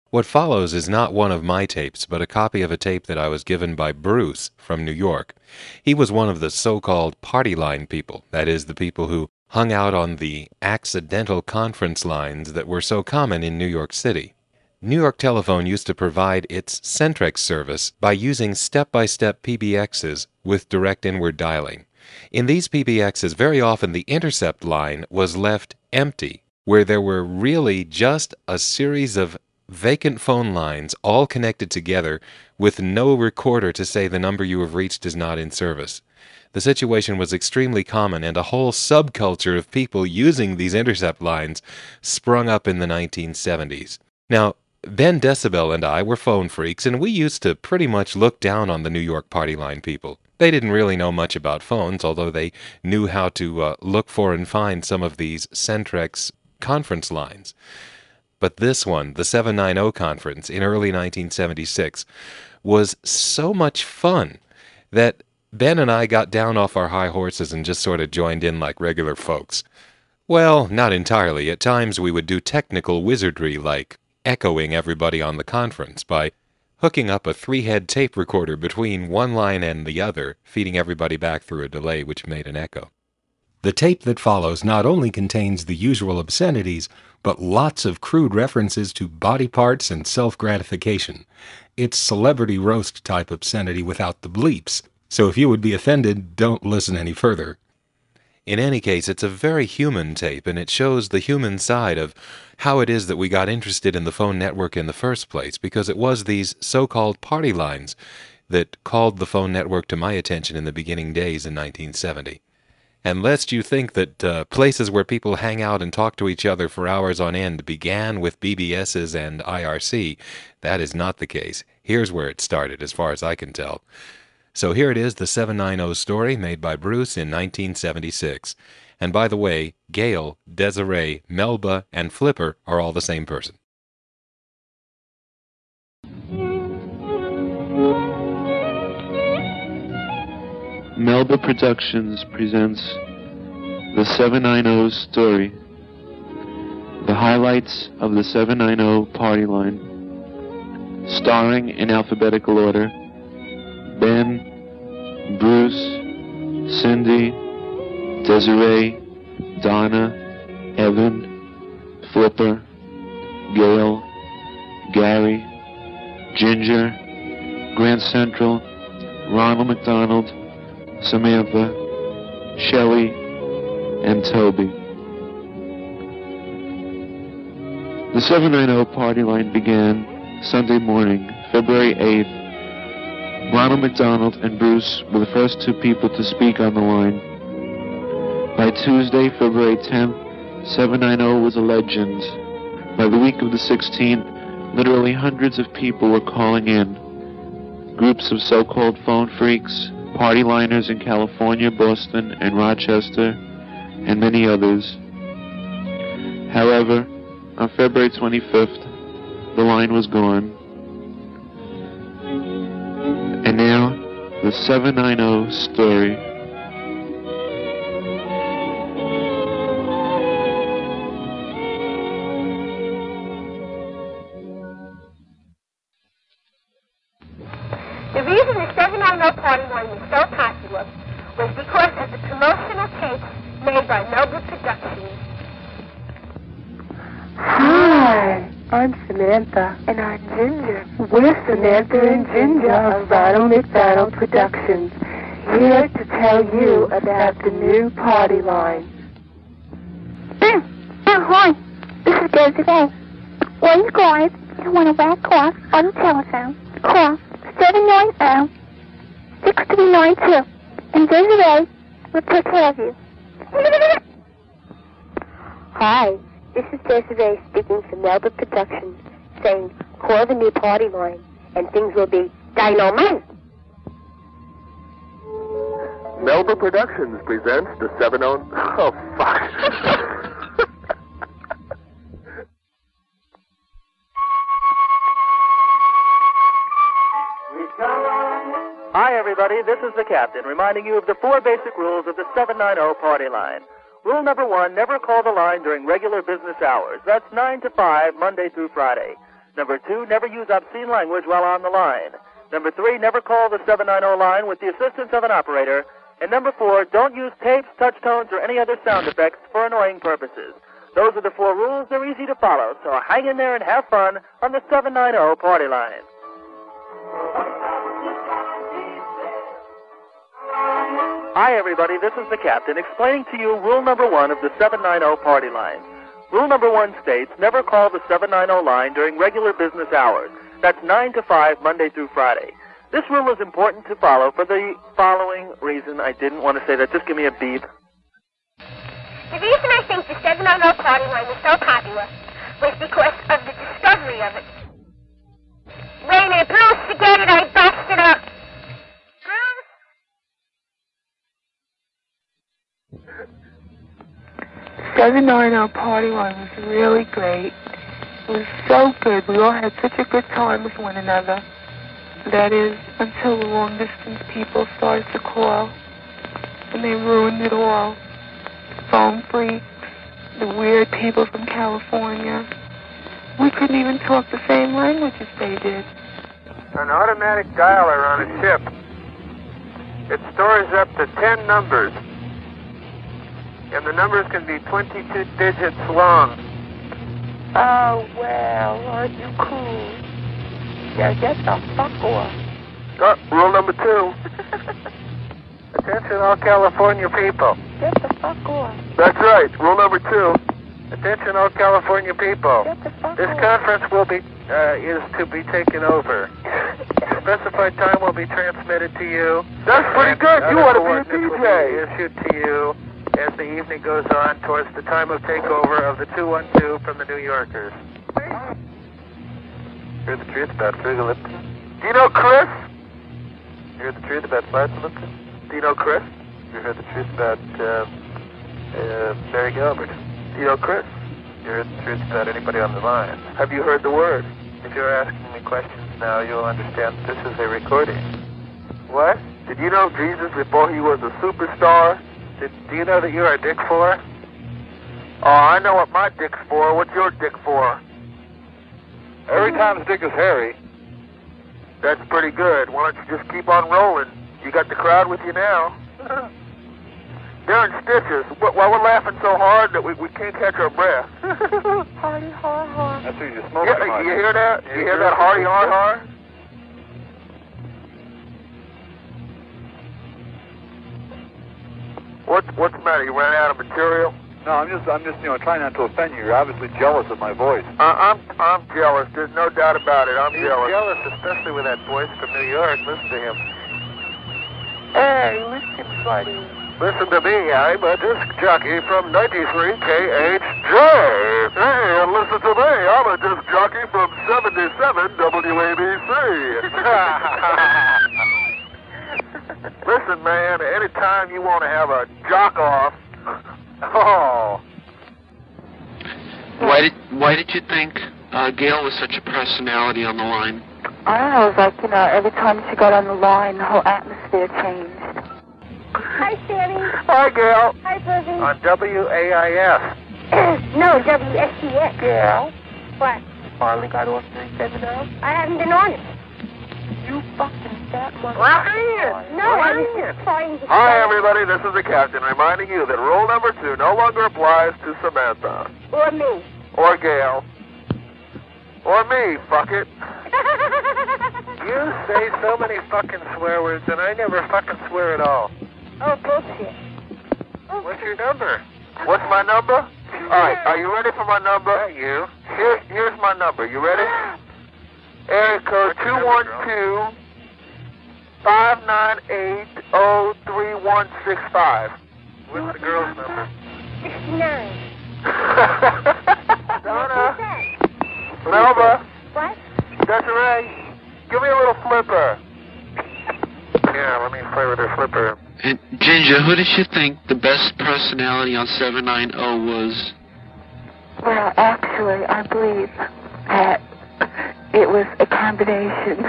What follows is not one of my tapes, but a copy of a tape that I was given by Bruce from New York. He was one of the so-called party line people, that is, the people who hung out on the accidental conference lines that were so common in New York City. New York Telephone used to provide its Centrex service by using step-by-step PBXs with direct inward dialing. In these PBXs, very often the intercept line was left empty, where there were really just a series of vacant phone lines all connected together with no recorder to say the number you have reached is not in service. The situation was extremely common, and a whole subculture of people using these intercept lines sprung up in the 1970s. Now, Ben Decibel and I were phone freaks, and we used to pretty much look down on the New York party line people. They didn't really know much about phones, although they knew how to look for and find some of these Centrex conference lines. But this one, the 790 conference in early 1976, was so much fun that Ben and I got down off our high horses and just sort of joined in like regular folks. Well, not entirely. At times we would do technical wizardry like echoing everybody on the conference by hooking up a 3-head tape recorder between one line and the other, feeding everybody back through a delay which made an echo. The tape that follows not only contains the usual obscenities, but lots of crude references to body parts and self-gratification. It's celebrity roast type obscenity without the bleeps, so if you would be offended, don't listen any further. In any case, it's a very human tape, and it shows the human side of how it is that we got interested in the phone network in the first place, because it was these so-called party lines that called the phone network to my attention in the beginning days in 1970. And lest you think that places where people hang out and talk to each other for hours on end began with BBSs and IRC, that is not the case. Here's where it started, as far as I can tell. So here it is, the 790 story made by Bruce in 1976. And by the way, Gail, Desiree, Melba, and Flipper are all the same person. Melba Productions presents the 790 story. The highlights of the 790 party line, starring in alphabetical order Ben, Bruce, Cindy, Desiree, Donna, Evan, Flipper, Gail, Gary, Ginger, Grand Central, Ronald McDonald, Samantha, Shelley, and Toby. The 790 party line began Sunday morning, February 8th. Ronald McDonald and Bruce were the first two people to speak on the line. By Tuesday, February 10th, 790 was a legend. By the week of the 16th, literally hundreds of people were calling in. Groups of so-called phone freaks, party liners in California, Boston, and Rochester, and many others. However, on February 25th, the line was gone. And now, the 790 story. The reason the 790 party line was so popular was because of the promotional tapes made by Melba Productions. Hi, I'm Samantha. And I'm Ginger. We're Samantha and Ginger of Ronald McDonald Productions, here to tell you about the new party line. Hi, this is Desiree. When you guys want to whack off on the telephone, call 790-6392, and Desiree will take care of you. Hi, this is Desiree speaking from Melba Productions, saying call the new party line, and things will be dynamite. Melba Productions presents the 790... Oh, fuck. Hi, everybody. This is the captain reminding you of the 4 basic rules of the 790 party line. Rule number 1, never call the line during regular business hours. That's 9 to 5, Monday through Friday. Number 2, never use obscene language while on the line. Number 3, never call the 790 line with the assistance of an operator. And number 4, don't use tapes, touch tones, or any other sound effects for annoying purposes. Those are the 4 rules. They're easy to follow, so hang in there and have fun on the 790 Party Line. Hi, everybody. This is the Captain explaining to you rule number 1 of the 790 Party Line. Rule number 1 states, never call the 790 line during regular business hours. That's 9 to 5, Monday through Friday. This rule is important to follow for the following reason. I didn't want to say that. Just give me a beep. The reason I think the 790 Party Line was so popular was because of the discovery of it. Wait a minute, Bruce, forget it, I busted up. Bruce? 790 Party Line was really great. It was so good. We all had such a good time with one another. That is, until the long-distance people started to call, and they ruined it all. Phone freaks, the weird people from California. We couldn't even talk the same language as they did. An automatic dialer on a ship. It stores up to 10 numbers, and the numbers can be 22 digits long. Oh, well, aren't you cool? Yeah, get the fuck off. Rule number 2. Attention all California people. Get the fuck off. That's right. Rule number 2. Attention all California people. Get the fuck This off. conference is to be taken over. Specified time will be transmitted to you. That's pretty good. You want to be a DJ. Will be issued to you as the evening goes on towards the time of takeover of the 212 from the New Yorkers. Here's the truth about Frugal Lipton. Do you know Chris? Here's the truth about Martin Lipton. Do you know Chris? You heard the truth about Barry Gilbert. Do you know Chris? You heard the truth about anybody on the line. Have you heard the word? If you're asking me questions now, you'll understand this is a recording. What? Did you know Jesus before he was a superstar? Do you know that you're a dick for? Oh, I know what my dick's for. What's your dick for? Every time's dick is hairy. That's pretty good. Why don't you just keep on rolling? You got the crowd with you now. They're in stitches. Why we're laughing so hard that we can't catch our breath. Hardy har har. That's what you just smoking. Yeah, you hear that? You hear that hardy har har? What's the matter? You ran out of material? No, I'm just, trying not to offend you. You're obviously jealous of my voice. I'm jealous. There's no doubt about it. I'm jealous, especially with that voice from New York. Listen to him. Hey, listen, buddy. Listen to me. I'm a disc jockey from 93 KHJ. Hey, and listen to me. I'm a disc jockey from 77 WABC. Listen, man, anytime you want to have a jock off. Oh. Why did you think Gail was such a personality on the line? I don't know, it was like, every time she got on the line, the whole atmosphere changed. Hi, Sammy. Hi, Gail. Hi, Boogie. On WAIS. No, WSCS. Gail? What? Finally got off 370? I haven't been on it. You fucking fat motherfucker. No, I was trying to Hi, everybody. This is the Captain reminding you that rule number 2 no longer applies to Samantha. Or me. Or Gail. Or me, fuck it. You say so many fucking swear words, and I never fucking swear at all. Oh, bullshit. What's your number? What's my number? All right, are you ready for my number? You. Here's my number. You ready? Area code 212-598-03165. What's the girl's number? 69. Donna. Melba. What? Desiree. Give me a little flipper. Yeah, let me play with her flipper. And Ginger, who did you think the best personality on 790 was? Well, actually, I believe that it was a combination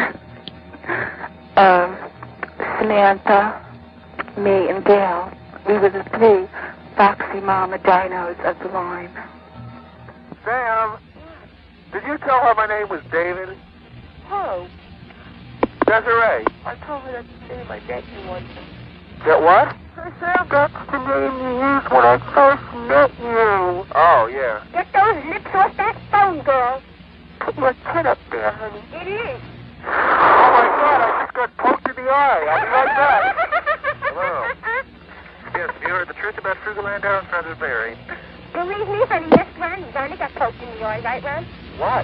of Samantha, me, and Gail. We were the 3 foxy mama dinos of the line. Sam, Did you tell her my name was David? Oh, Desiree. I told her that's the name I met you once. That what? I said that's the name you used when I first met you. Oh, yeah. Get those lips off that phone, girl. Put your chin up there, honey. It is. Oh, my God, I just got poked in the eye. I'll be right back. Hello. Yes, you heard the truth about Frugaland down in front of Mary. Believe me, honey, yes, Ron. He's only got poked in the eye, right, Ron? What?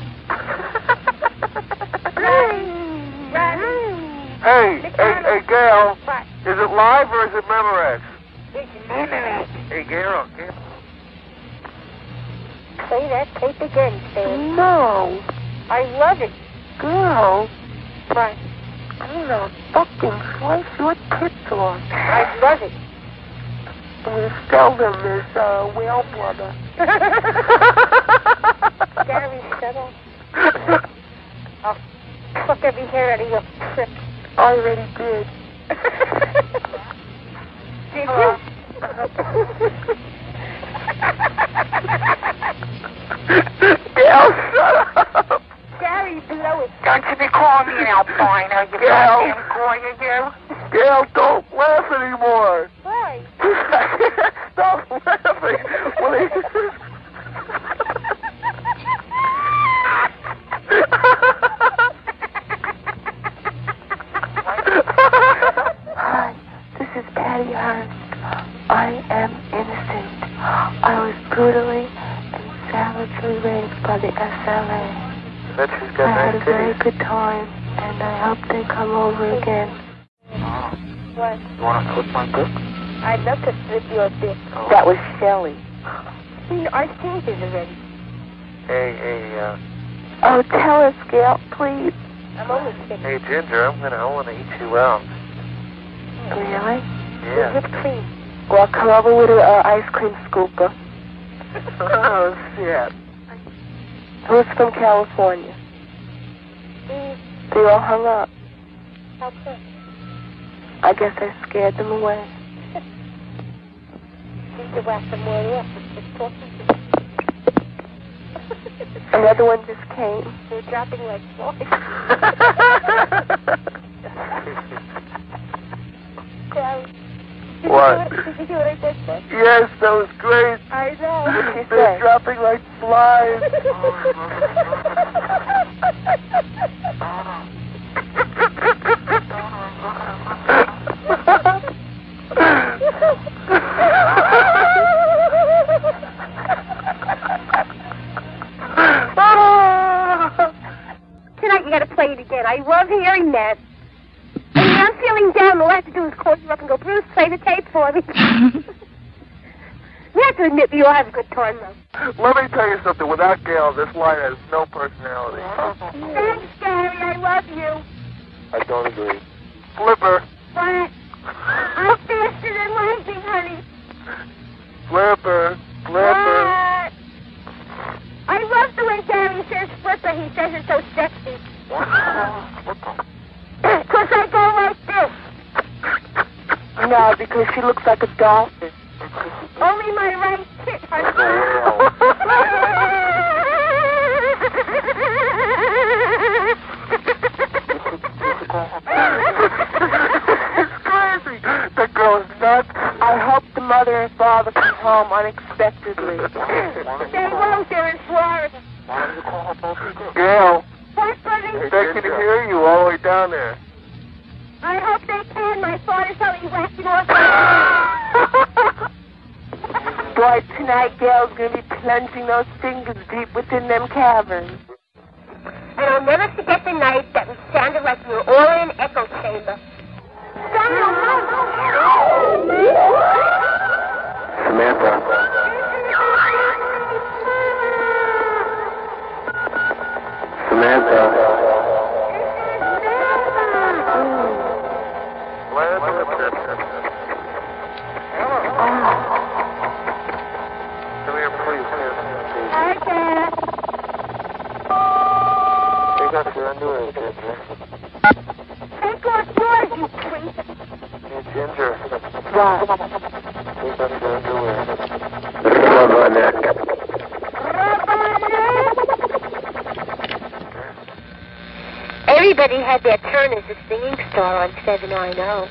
Ron. Hey, Gail. What? Is it live or is it Memorex? It's Memorex. Hey, Gail. Play that tape again, Sam. No. I love it. Girl, What? I'm gonna fucking slice your tits off. I love it. We sell them as whale blubber. Gary, shut up. I'll fuck every hair out of your trip. I already did. Did you? Gail, shut up. Gary, blow it. Don't you be calling me an albino, you goddamn goya, you. Gail, don't laugh anymore. Why? Stop laughing. Hi, this is Patty Hearst. I am innocent. I was brutally and savagely raped by the SLA. Bet she's I got had a nice very titties. good time, and I hope they come over again. What? You want to flip my dick? I'd love to flip your dick. That was Shelley. I've seen this already. Hey, Oh, tell us, Gail, please. I'm only kidding. hey, Ginger, I want to eat you out. Really? Yeah. Whipped cream. Well, come over with an ice cream scooper. Oh, shit. Who's from California? They all hung up. How come? I guess I scared them away. Need to whack some more up. Just talking to Another one just came. They're dropping like flies. Gary, What? Did you hear what I just said? Yes, that was great. I know. What'd she They're say? dropping like flies. Tonight you gotta play it again. I love hearing that. And when I'm feeling down, all I have to do is call you up and go, Bruce, play the tape for me. You have to admit we all have a good time, though. Let me tell you something. Without Gail, this line has no personality. Thanks, Gary. I love you. I don't agree. Flipper. What? I'm faster than lightning, honey. Flipper. Flipper. What? I love the way Gary says flipper. He says it so sexy. Because I go like this. No, because she looks like a dolphin. Only my right tit, honey. It's crazy. That girl is nuts. I hope the mother and father come home unexpectedly. They won't. They're in Florida. Gail, What, buddy? they can hear you all the way down there. I hope they can. My father's only whacking off. Boy, tonight Gail's gonna be plunging those fingers deep within them caverns. And I'll never forget the night that we sounded like we were all in an echo chamber. Samantha. Samantha. Come here, please. Hi, Dad. Take off your underwear, Ginger. Take off yours, you creep. Hey, Ginger. What? Take off your underwear. Rub on it. Everybody had their turn as a singing star on 790.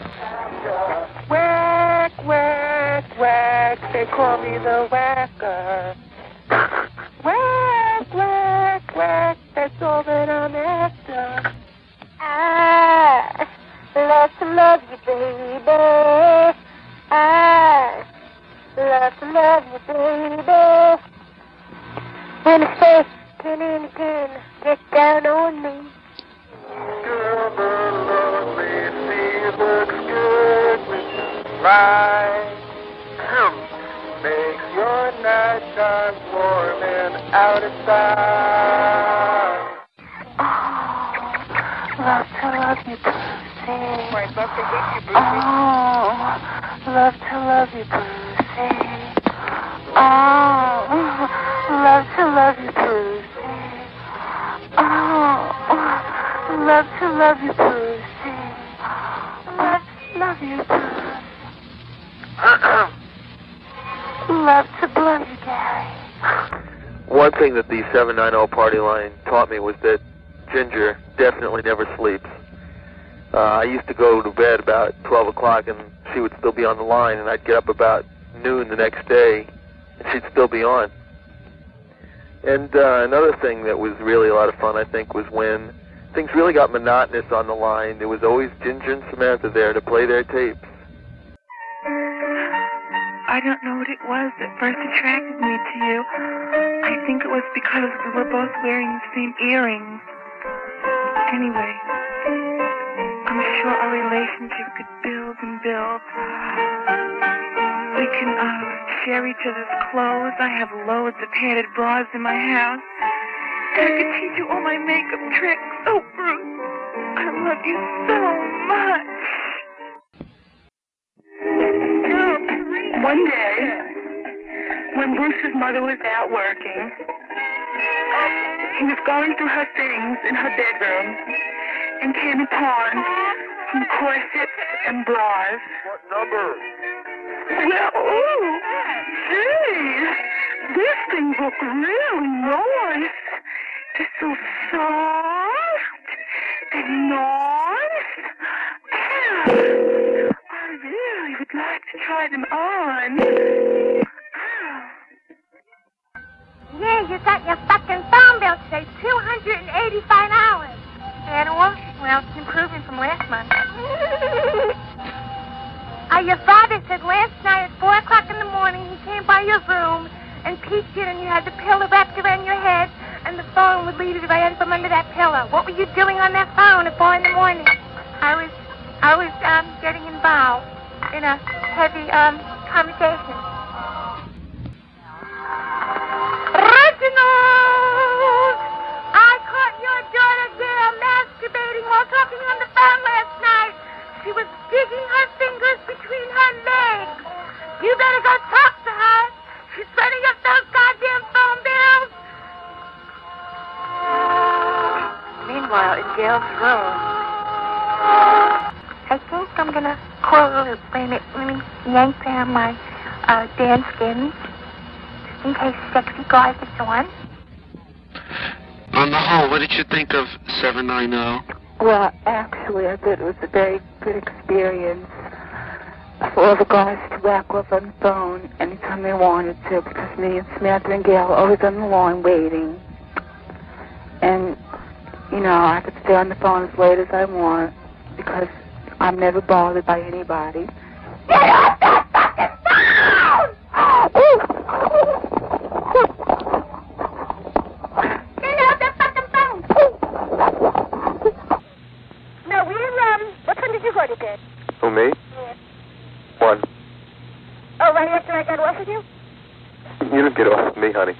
Whack, whack, whack, they call me the whacker. Whack, whack, whack, that's all that I'm after. I love to love you, baby. I love to love you, baby. When it's first, again and again, get down on me. Girl, the lonely sea looks good with you right. Makes your night time warm and out of sight. Oh, love to love you, Brucey. I'd love to hit you, Brucey. Oh, love to love you, Brucey. Oh, love to love you, Brucey. Oh, love to love you, Brucey. Love you, Brucey. Love to blow you, Gary. One thing that the 790 party line taught me was that Ginger definitely never sleeps. I used to go to bed about 12 o'clock and she would still be on the line, and I'd get up about noon the next day and she'd still be on. And another thing that was really a lot of fun, I think, was when things really got monotonous on the line. There was always Ginger and Samantha there to play their tapes. I don't know what it was that first attracted me to you. I think it was because we were both wearing the same earrings. Anyway, I'm sure our relationship could build and build. We can share each other's clothes. I have loads of padded bras in my house. And I could teach you all my makeup tricks. Oh, Bruce, I love you so much. One day, when Bruce's mother was out working, he was going through her things in her bedroom and came upon some corsets and bras. What number? Well, oh, gee, this thing look really nice. It's so soft and nice. I really would like to try them on. Yeah, you got your fucking phone bill today, $285. And well, it's improving from last month. Your father said last night at 4 o'clock in the morning he came by your room and peeked in and you had the pillow wrapped around your head and the phone would lead it right out from under that pillow. What were you doing on that phone at 4 in the morning? I was getting involved in a heavy conversation. Reginald! I caught your daughter there masturbating while talking on the phone last night. She was digging her fingers between her legs. You better go talk to her. She's running up those goddamn phone bills. Meanwhile, in Gail's room, I think I'm gonna close. Wait a minute, let me yank down my Dan skins, just in case sexy guys are on. On the whole, what did you think of 790? Well, actually, I thought it was a very good experience for all the guys to whack off on the phone anytime they wanted to, because me and Samantha and Gail are always on the line waiting. And, you know, I could stay on the phone as late as I want, because I'm never bothered by anybody. Get off that fucking phone! Get off that fucking phone! No, what time did you go to bed? Who, me? Yeah. 1. Oh, right after I got off with you? You didn't get off with me, honey.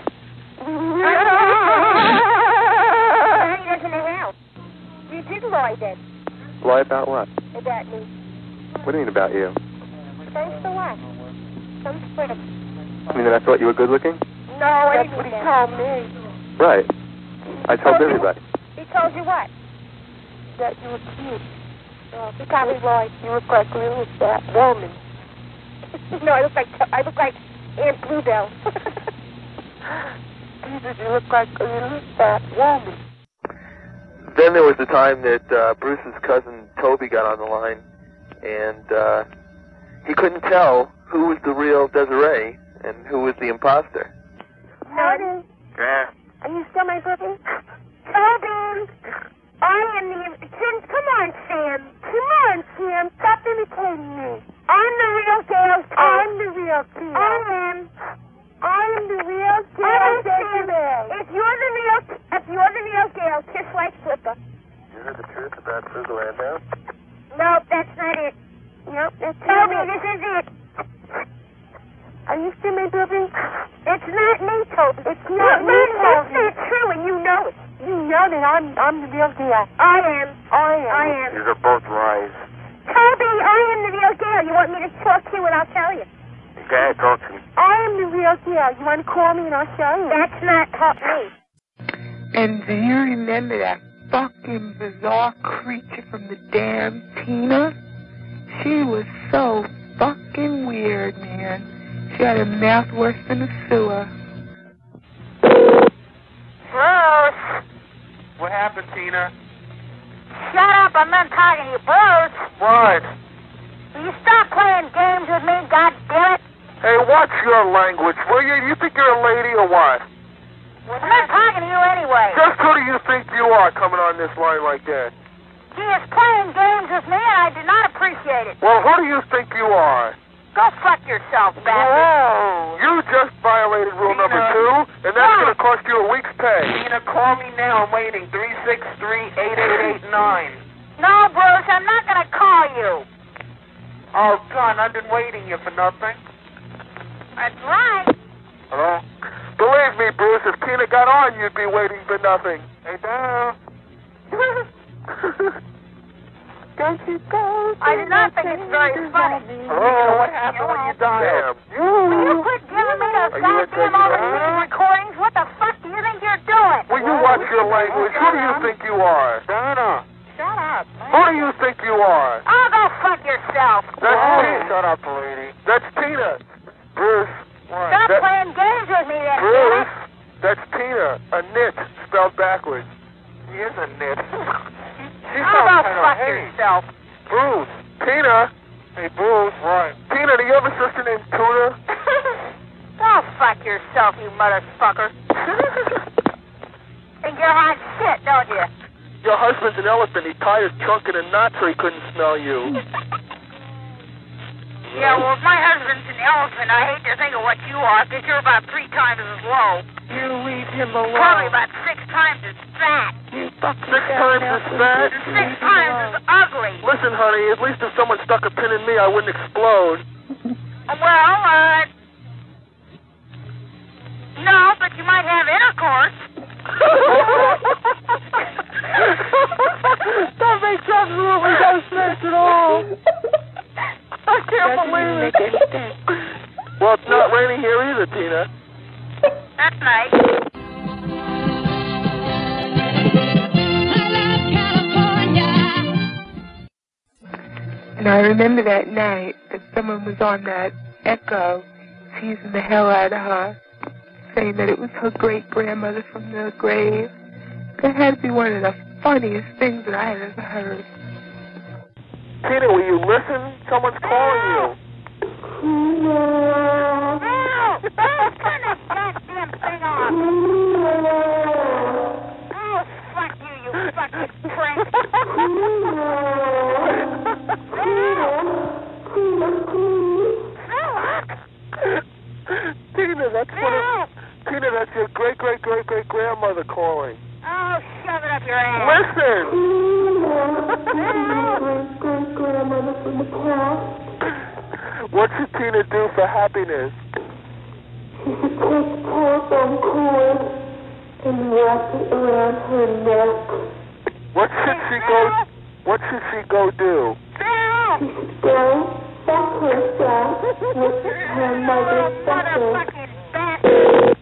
He doesn't know how. You did lie then. Lie about what? About me. What do you mean about you? Thanks for what? Some sort of... I mean that I thought you were good looking? No, I didn't mean that. That's what he told me. Right. I told everybody. He told you what? That you were cute. Oh, he probably lied. You look like a little fat woman. No, I look like Aunt Bluebell. He said you look like a little fat woman. Then there was the time that Bruce's cousin Toby got on the line, and he couldn't tell who was the real Desiree and who was the imposter. Toby. Yeah. Are you still my bookie? Toby! I am the... Come on, Sam. Come on, Sam. Stop imitating me. I'm the real Gail. I'm the real Gail. I am the real Gail. If you're the real Gail, kiss like Flipper. You heard the truth about Frugal Landau? Nope, that's not it. Nope, that's not it. Toby, this is it. Are you still my bookie? It's not me, Toby. It's not me, Toby. It's not true, and you know it. You know that I'm the real Gail. I am. These are both lies. Toby, I am the real Gail. You want me to talk to you and I'll tell you? Go ahead, talk to me. I am the real Gail. You want to call me and I'll show you? That's not me. And do you remember that fucking bizarre creature from the damn Tina? She was so fucking weird, man. She had a mouth worse than a sewer. Bruce! What happened, Tina? Shut up, I'm not talking to you, Bruce! What? Will you stop playing games with me, goddammit? Hey, watch your language, will you? You think you're a lady or what? I'm not talking to you anyway. Just who do you think you are coming on this line like that? She is playing games with me and I do not appreciate it. Well, who do you think you are? Go fuck yourself, bastard. Whoa! You just violated rule Tina. number 2, and that's going to cost you a week's pay. Tina, call me now. I'm waiting. 363-8889. No, Bruce, I'm not going to call you. Oh, God, I've been waiting here for nothing. That's right. Hello? Believe me, Bruce, if Tina got on, you'd be waiting for nothing. Hey, down. Don't you go. I do not think it's very funny. Hello? What happened when you died? Damn. Will you quit giving me those goddamn overseas recordings? What the fuck do you think you're doing? Will you watch your language? Who do you think you are? Donna. Shut up. Who do you think you are? Oh, go fuck yourself. That's Tina. Shut up, lady. That's Tina. Bruce. Stop playing games with me then, Bruce. damn it. That's Tina. A nit spelled backwards. She is a nit. She's Oh, go not kind fuck of hey. yourself. Bruce. Tina. Hey, Bruce. What? Tina, do you have a sister named Tuna? Go fuck yourself, you motherfucker. Think you're hot shit, don't you? Your husband's an elephant. He tied his trunk in a knot so he couldn't smell you. Yeah, well, if my husband's an elephant, I hate to think of what you are, because you're about 3 times as low. You leave him alone. Probably about 6 times as fat. You fucking 6 times as fat? 6 times as ugly. Listen, honey, at least if someone stuck a pin in me, I wouldn't explode. Well, no, but you might have intercourse. That makes absolutely no sense at all. I can't believe it. Well, it's not raining here either, Tina. That's nice. And I remember that night that someone was on that Echo teasing the hell out of her, saying that it was her great-grandmother from the grave. That had to be one of the funniest things that I had ever heard. Tina, will you listen? Someone's calling you. Turn that goddamn thing off. Oh, fuck you, you fucking prick. Tina, that's your great-great-great-great-grandmother calling. Oh, shove it up your ass. Listen! Great-grandmother from the past. What should Tina do for happiness? She should take telephone cord and wrap it around her neck. What should she go do? She should go fuck herself with her mother's sucker. Motherfucking bastard.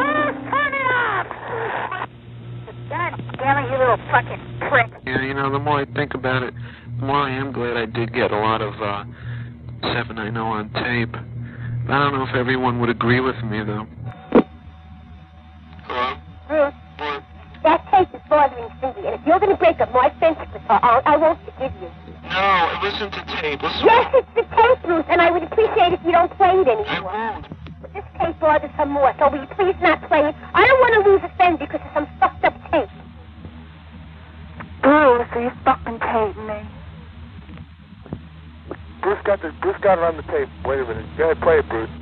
Yeah, you know, the more I think about it, the more I am glad I did get a lot of 790 on tape. I don't know if everyone would agree with me, though. Hello? Bruce, that tape is bothering Cindy, and if you're going to break up my friendship with her, I won't forgive you. No, listen to tape. Listen. Yes, it's the tape, Bruce, and I would appreciate if you don't play it anymore. I won't. But this tape bothers her more, so will you please not play it? I don't want to lose a friend because of some fucked up tape. Bruce, are you fucking taping me? Bruce got it on the tape. Wait a minute. Go ahead, play it, Bruce.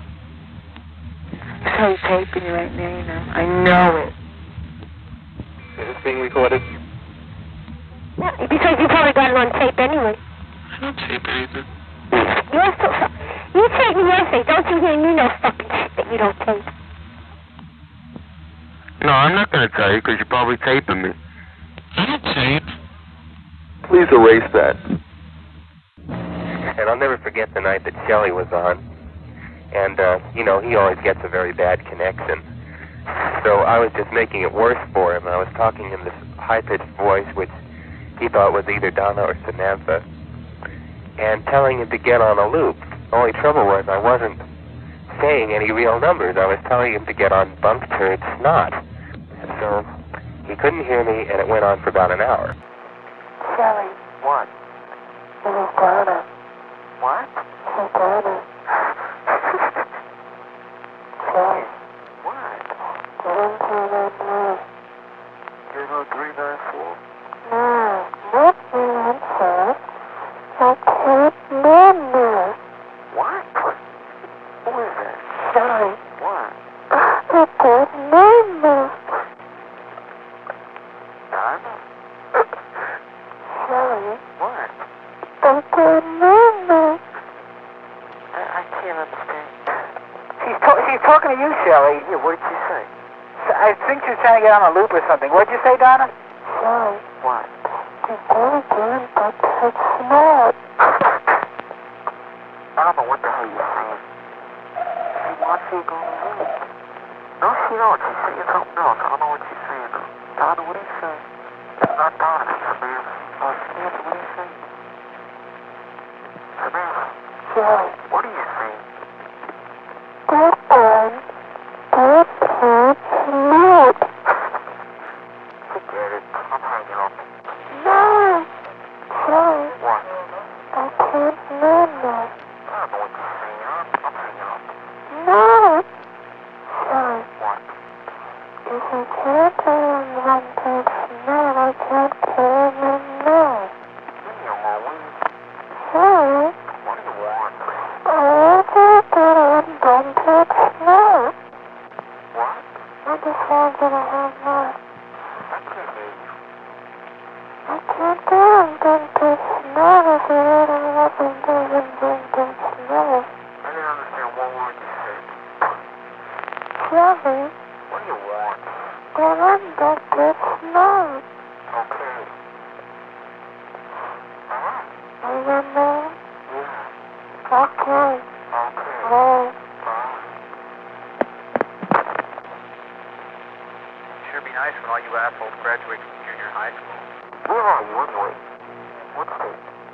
So he's taping you right now, you know. I know it. Is this being recorded? Yeah, because you probably got it on tape anyway. I don't tape anything. You're so... You tape me yesterday. Don't you hear me no fucking shit that you don't tape. No, I'm not going to tell you because you're probably taping me. I don't tape. Please erase that. And I'll never forget the night that Shelley was on. And, he always gets a very bad connection. So I was just making it worse for him. I was talking in this high-pitched voice, which he thought was either Donna or Samantha, and telling him to get on a loop. The only trouble was I wasn't saying any real numbers. I was telling him to get on Bunk Turd Snot. And so he couldn't hear me, and it went on for about an hour. Shelley. What? It was Donna. What? Hey, Donna. Shelley. What? Get into that room. You're on 394? No, not 314. I can't remember. What? Who is that? Shelley. What? I can't remember. Donna? Shelley. What? I can't remember. I can't understand. She's talking to you, Shelley. Yeah, what did she say? I think she's trying to get on a loop or something. What'd you say, Donna? Shelley. What? You're going again, but it's smart. I don't know what the hell you're saying. She wants you to go to sleep. No, she don't. She's saying something else. I don't know what she's saying, though. Donna, what are you saying? It's not Donna. It's Samantha. Oh, Samantha, what are you saying? Samantha. Shelley. What are you saying? That one. That can't smart. Forget it. I'm hanging up. No. Shelley. What? I can't remember. I don't know what you're saying. I'm hanging up. No. Shelley. What? If you can't tell him one takes smart, I can't tell him no. Leave me alone, will you? Shelley. What do you want? I want you to tell him one takes smart. What? I just want you to have more. I can't hear you. I can't tell him one takes smart if you really want him to tell him one takes smart. I didn't understand one word you said. Shelley. What do you want? Tell him one takes smart. Okay. Alright. Are you know? Yeah. Okay. Okay. Bye. Bye. Sure be nice when all you assholes graduate from junior high school. Where are you anyway? What's that?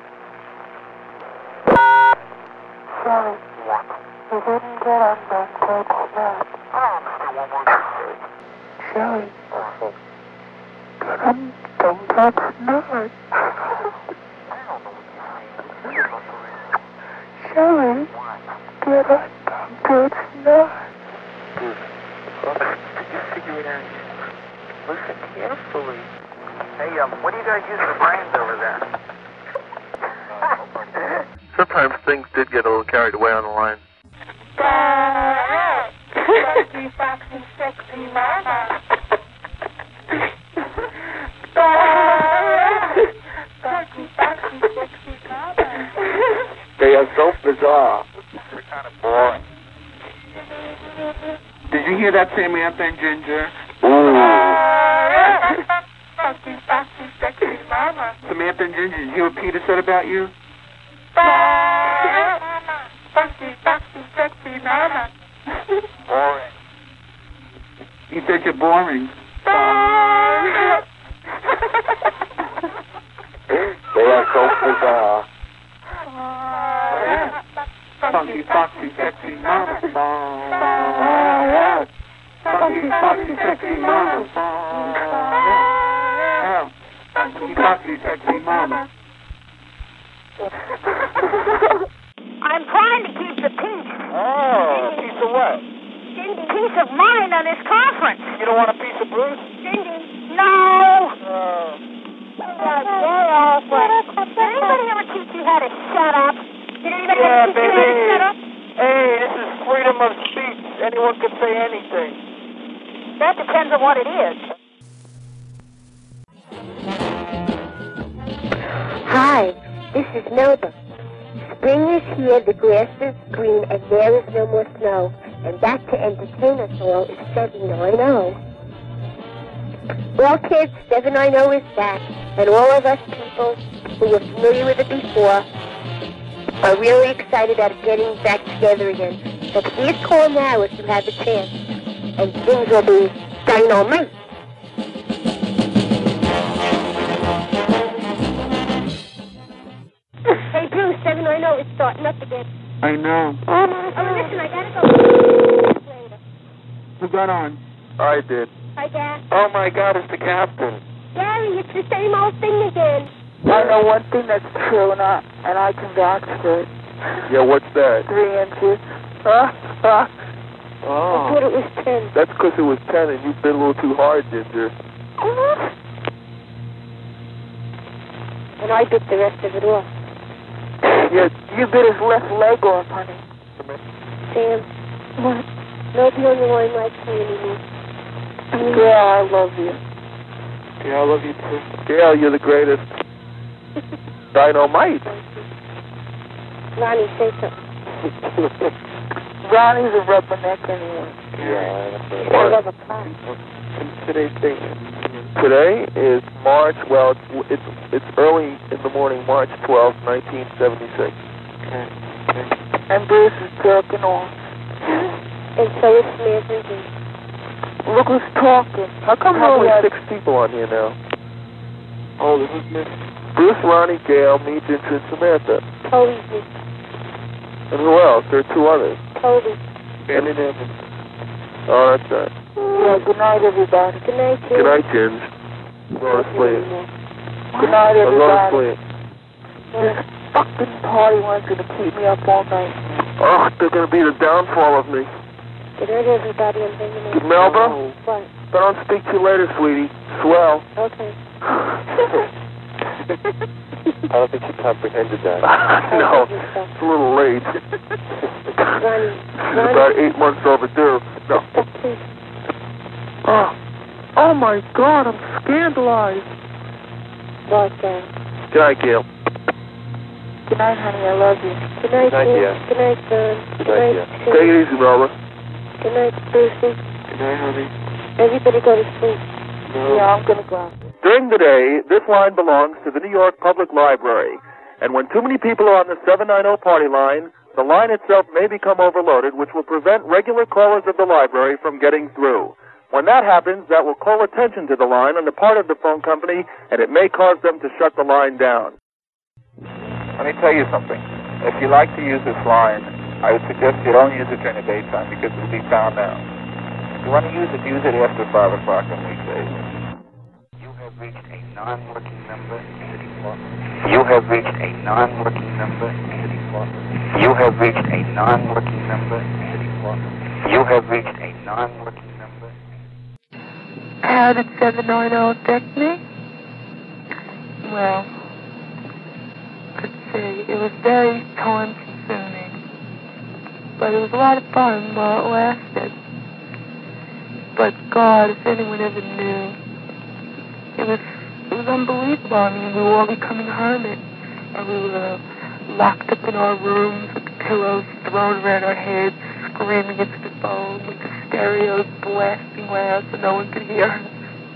Shelley. What? You didn't get on one takes smart. I don't understand one word you said. Shelley. Uh-huh. Get on one takes smart. I don't know what you're saying. What is this? Shelley. What? Get on one takes smart. Good. Did you figure it out yet? Listen carefully. Hey, what do you guys use for brains over there? Sometimes things did get a little carried away on the line. Sexy, foxy, sexy mama. Sexy, foxy, sexy mama. They are so bizarre. They're kind of boring. Did you hear that, Samantha and Ginger? Sexy, foxy, sexy mama. Samantha and Ginger, did you hear what Peter said about you? Sexy, foxy, sexy mama. Boring. He said you're boring. They are so bizarre. Funky, foxy, sexy mama. Funky, foxy, sexy mama. Funky, foxy, sexy mama. I'm trying to keep the peace. Oh, a piece of what? Peace of mind on this conference. You don't want a piece of Bruce? No. Did anybody ever teach you how to shut up? Did anybody ever teach you how to shut up? Hey, this is freedom of speech. Anyone can say anything. That depends on what it is. Hi, this is Melba. Spring is here, the grass is green, and there is no more snow. And back to entertain us all is 790. Well, kids, 790 is back, and all of us people who were familiar with it before are really excited about getting back together again. So please call now if you have a chance, and things will be dynamite. Hey, Bruce, 790 is starting up again. I know. Oh, listen, I gotta go. Who got on? I did. Hi, Dad. Oh my God, it's the captain. Gary, it's the same old thing again. I know one thing that's true, and I can vouch for it. Yeah, what's that? 3 inches. I Oh, thought it was 10. that's because it was 10 and you've been a little too hard, Ginger. And I bit the rest of it off. You bit his left leg off, honey. Sam, What? nobody on the line likes me anymore. Yeah, I love you. Yeah, I love you too. Yeah, you're the greatest. Dynamite. Ronnie, say something. Ronnie's a rubberneck anyway. I love a pie. Today's date. Today is March. Well, it's early in the morning, March 12th, 1976. And Bruce is jerking off. And so is Samantha and Jim. Look who's talking. How come there are only 6 people on here now? Oh, this is me. Bruce, Ronnie, Gail, me, Ginger, and Samantha. Toby's me. And who else? There are 2 others. Toby. And in Evans. Oh, that's right. Yeah, good night, everybody. Good night, Jim. Good night, Ginge. Go to sleep. Good night, Go to everybody. sleep. This fucking party one's gonna keep me up all night. Oh, they're going to be the downfall of me. Good night, everybody. I'm hanging out. Melba? What? But I'll speak to you later, sweetie. Swell. Okay. I don't think she comprehended that. No, it's a little late. Ronnie. She's about 8 months overdue. No. Please. Oh my God, I'm scandalized. What, Dad? Good night, Gail. Good night, honey. I love you. Good night, Good night, Jim. dear. Good night, John. Good night, dear. Tim. Take it easy, Melba. Good night, Brucey. Good night, honey. Everybody go to sleep. Yeah, I'm gonna go. During the day, this line belongs to the New York Public Library. And when too many people are on the 790 party line, the line itself may become overloaded, which will prevent regular callers of the library from getting through. When that happens, that will call attention to the line on the part of the phone company, and it may cause them to shut the line down. Let me tell you something. If you like to use this line, I would suggest you don't use it during the daytime because it will be found out. If you want to use it after 5 o'clock on weekdays. You have reached a non-working number, City Park. You have reached a non-working number, City Park. You have reached a non-working number, City Park. You have reached a non-working number. How did 790 affect me? Well, let's see, it was very time-consuming, but it was a lot of fun while it lasted. But God, if anyone ever knew, it was unbelievable. I mean, we were all becoming hermits, and we were locked up in our rooms with the pillows thrown around our heads, screaming into the phone with the stereos blasting loud so no one could hear us.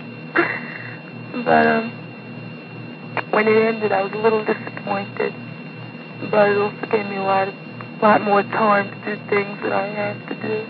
But when it ended, I was a little disappointed, but it also gave me a lot more time to do things that I had to do.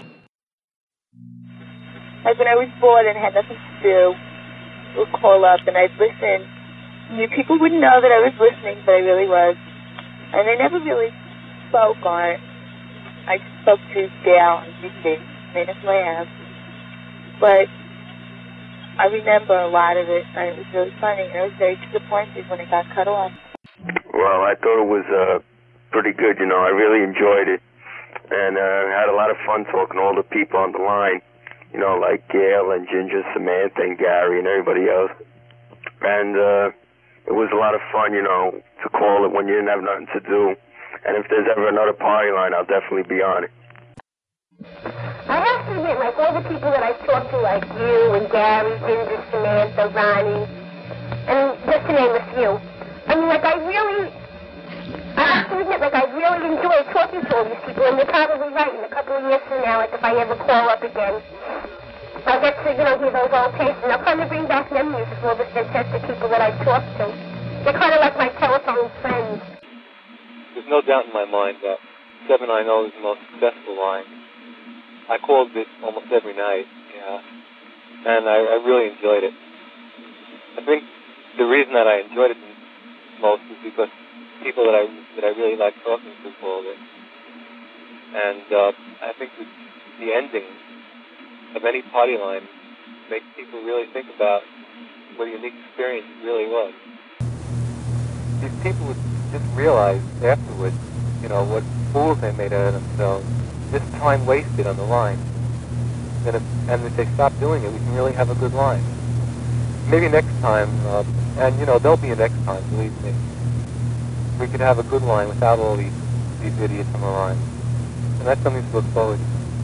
Like when I was bored and had nothing to do, we'd call up and I'd listen People wouldn't know that I was listening, but I really was. And I never really spoke on it. I spoke to Dale and Dixie, made us laugh. But I remember a lot of it, and it was really funny. And I was very disappointed when it got cut off. Well, I thought it was pretty good, you know. I really enjoyed it. And had a lot of fun talking to all the people on the line, you know, like Gail and Ginger, Samantha and Gary and everybody else. And it was a lot of fun, you know, to call it when you didn't have nothing to do. And if there's ever another party line, I'll definitely be on it. I have to admit, like all the people that I talked to, like you and Gary, Ginger, Samantha, Ronnie, and just to name a few, I mean, like I have to admit, like I really enjoy talking to all these people, and you're probably right. In a couple of years from now, like if I ever call up again, I'll get to, you know, hear those old tapes, and I'll kind of bring back memories of all the fantastic people that I've talked to. They're kind of like my telephone friends. There's no doubt in my mind that 790 is the most successful line. I called it almost every night, and I really enjoyed it. I think the reason that I enjoyed it most is because people that I really like talking to called it, and I think the ending of any party line makes people really think about what a unique experience it really was. These people would just realize afterwards, you know, what fools they made out of themselves. This time wasted on the line. And if they stop doing it, we can really have a good line. Maybe next time, and you know, there'll be a next time, believe me. We could have a good line without all these idiots on the line. And that's something to look forward to.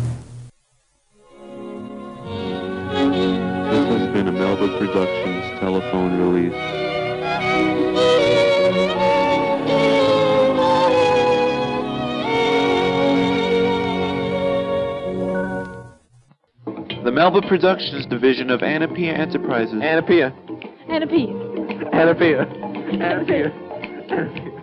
This has been a Melba Productions telephone release. The Melba Productions division of Anapia Enterprises. Anapia. Anapia. Anapia. Anapia.